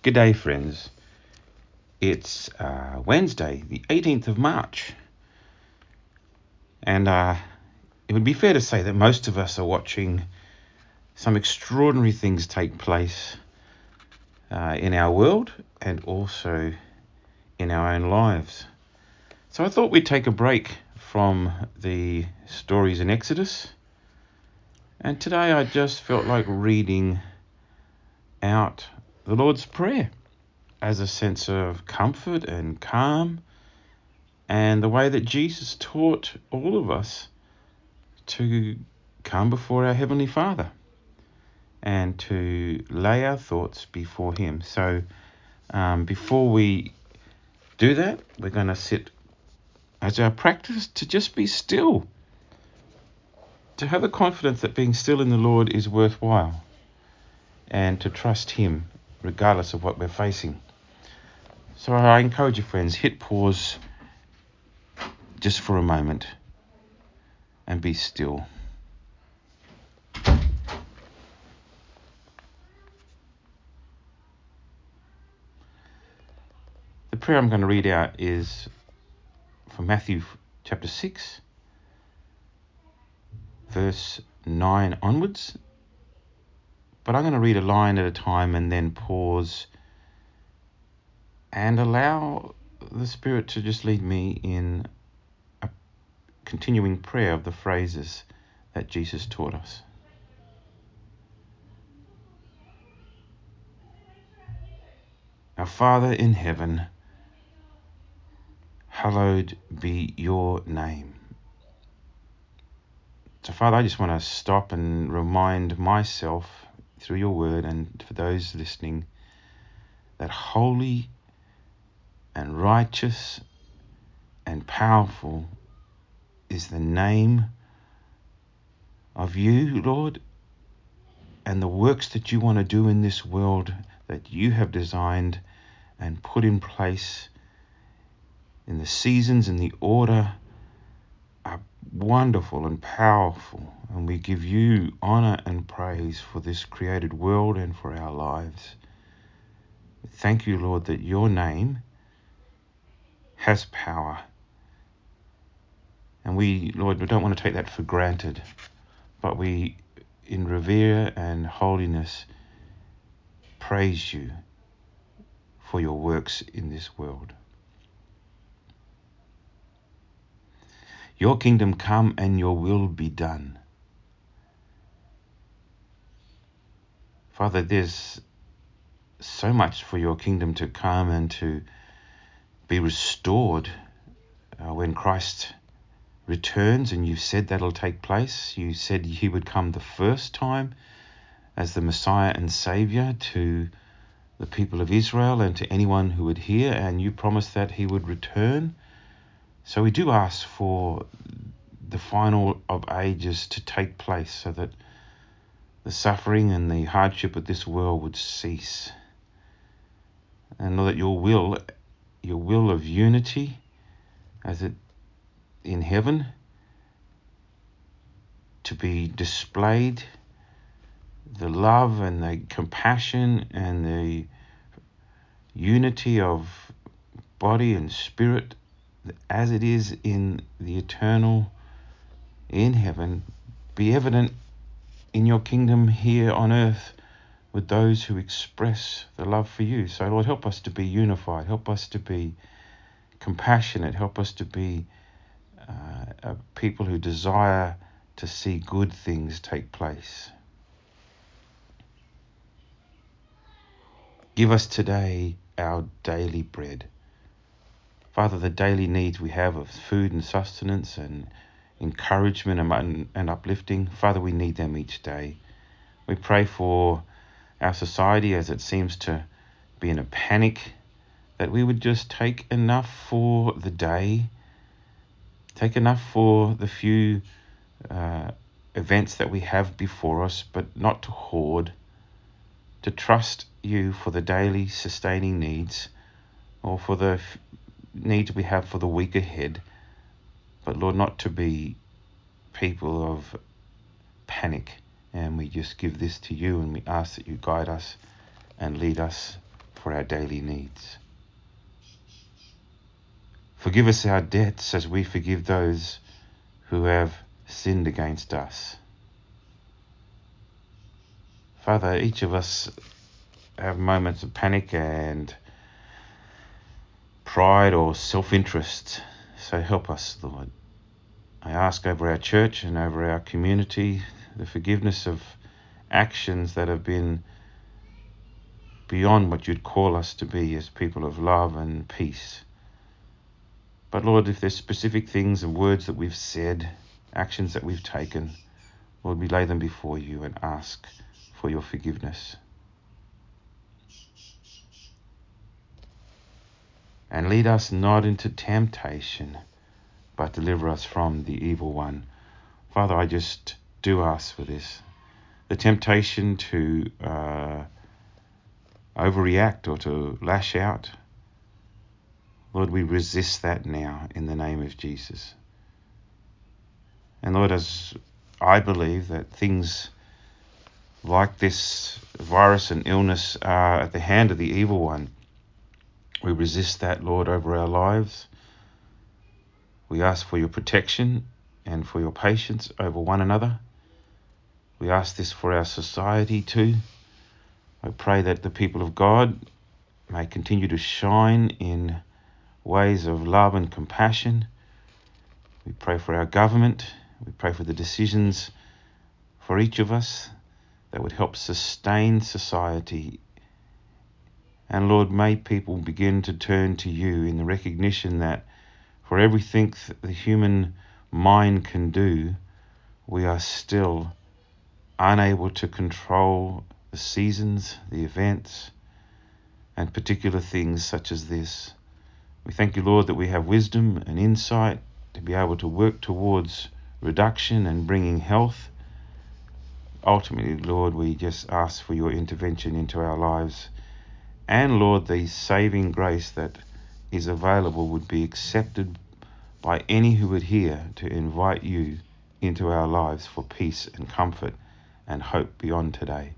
Good day, friends. It's Wednesday, the 18th of March. And it would be fair to say that most of us are watching some extraordinary things take place in our world and also in our own lives. So I thought we'd take a break from the stories in Exodus. And today I just felt like reading out the Lord's Prayer as a sense of comfort and calm, and the way that Jesus taught all of us to come before our Heavenly Father and to lay our thoughts before Him. So before we do that, we're going to sit as our practice to just be still, to have the confidence that being still in the Lord is worthwhile, and to trust Him regardless of what we're facing. So I encourage you, friends, hit pause just for a moment and be still. The prayer I'm going to read out is from Matthew chapter 6, verse 9 onwards. But I'm going to read a line at a time and then pause and allow the Spirit to just lead me in a continuing prayer of the phrases that Jesus taught us. Our Father in heaven, hallowed be your name. So, Father, I just want to stop and remind myself through your word, and for those listening, that holy and righteous and powerful is the name of you, Lord, and the works that you want to do in this world that you have designed and put in place in the seasons and the order are wonderful and powerful, and we give you honor and praise for this created world and for our lives. Thank you, Lord, that your name has power, and we, Lord, we don't want to take that for granted, but we, in revere and holiness, praise you for your works in this world. Your kingdom come and your will be done. Father, there's so much for your kingdom to come and to be restored when Christ returns, and you said that'll take place. You said he would come the first time as the Messiah and Savior to the people of Israel and to anyone who would hear, and you promised that he would return. So we do ask for the final of ages to take place so that the suffering and the hardship of this world would cease. And Lord, that your will of unity as it in heaven to be displayed, the love and the compassion and the unity of body and spirit as it is in the eternal in heaven, be evident in your kingdom here on earth with those who express the love for you. So Lord, help us to be unified, help us to be compassionate, help us to be a people who desire to see good things take place. Give us today our daily bread. Father, the daily needs we have of food and sustenance and encouragement and uplifting, Father, we need them each day. We pray for our society as it seems to be in a panic, that we would just take enough for the day, take enough for the few events that we have before us, but not to hoard, to trust you for the daily sustaining needs or for the needs we have for the week ahead, but Lord, not to be people of panic. And we just give this to you, and we ask that you guide us and lead us for our daily needs. Forgive us our debts as we forgive those who have sinned against us. Father, each of us have moments of panic and pride or self-interest, so help us, Lord. I ask over our church and over our community the forgiveness of actions that have been beyond what you'd call us to be as people of love and peace. But Lord, if there's specific things and words that we've said, actions that we've taken, Lord, we lay them before you and ask for your forgiveness. And lead us not into temptation, but deliver us from the evil one. Father, I just do ask for this. The temptation to overreact or to lash out, Lord, we resist that now in the name of Jesus. And Lord, as I believe that things like this virus and illness are at the hand of the evil one, we resist that, Lord, over our lives. We ask for your protection and for your patience over one another. We ask this for our society too. I pray that the people of God may continue to shine in ways of love and compassion. We pray for our government. We pray for the decisions for each of us that would help sustain society. And Lord, may people begin to turn to you in the recognition that for everything the human mind can do, we are still unable to control the seasons, the events, and particular things such as this. We thank you, Lord, that we have wisdom and insight to be able to work towards reduction and bringing health. Ultimately, Lord, we just ask for your intervention into our lives. And Lord, the saving grace that is available would be accepted by any who would hear to invite you into our lives for peace and comfort and hope beyond today.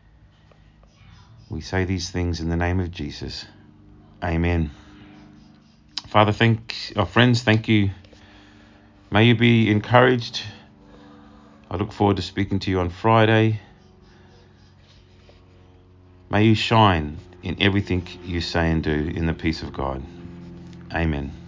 We say these things in the name of Jesus. Amen. Father, friends, thank you. May you be encouraged. I look forward to speaking to you on Friday. May you shine in everything you say and do in the peace of God. Amen.